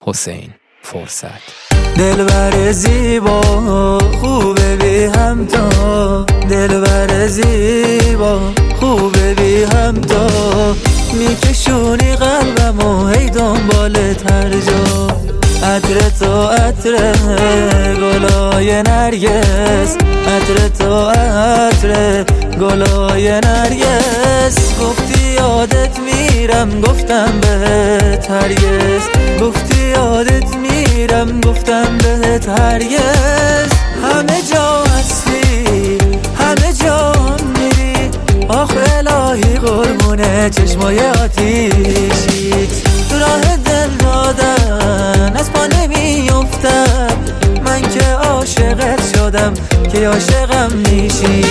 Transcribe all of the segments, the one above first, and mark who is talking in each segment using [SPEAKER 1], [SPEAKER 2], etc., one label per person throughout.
[SPEAKER 1] حسین فرصت.
[SPEAKER 2] دلبر زیبا خوبه بی همتا، دلبر زیبا خوبه بی همتا، میکشونی قلبمو هی دنبالت هر جا. عطر تو عطر گلای نرگس، عطر تو عطر گلای نرگس. گفتی یادت میرم گفتم بهت هرگز، گفتی یادت میرم گفتم بهت هرگز. همه جا هستی همه جا میری، آخ الهی قربونه چشمای آتیشیت. تو راه دل دادن از پا نمیافتم، من که عاشقت شدم که عاشقم میشی.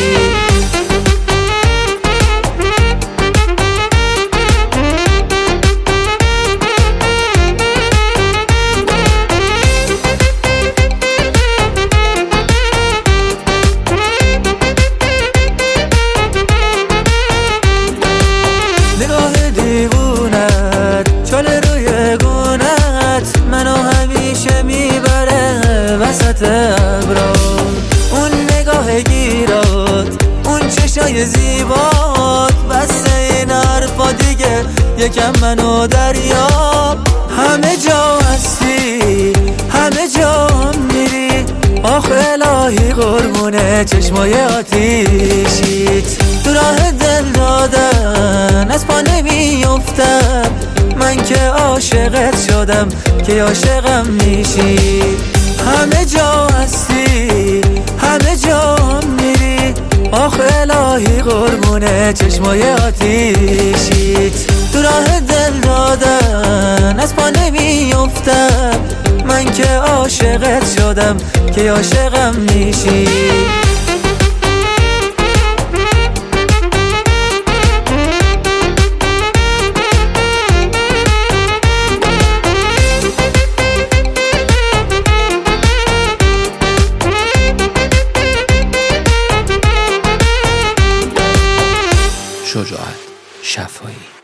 [SPEAKER 2] نگاه دیوونت چاله روی گونت، منو همیشه میبره وسط ابرا. اون نگاه گیرات، اون چشای زیبات، بس این حرفا دیگه یکم منو دریاب. همه جا هستی همه جا میری، آخ الهی قربونه چشمای آتیشیت. تو راه دل دادن از پا نمیافتم، من که عاشقت شدم که عاشقم میشی. همه جا هستی همه جا میری، آخ الهی قربونه چشمای آتیشیت. تو راه دل دادن از پا نمیافتم، من که عاشقت شدم که عاشقم میشی.
[SPEAKER 1] شجاعت شفایی.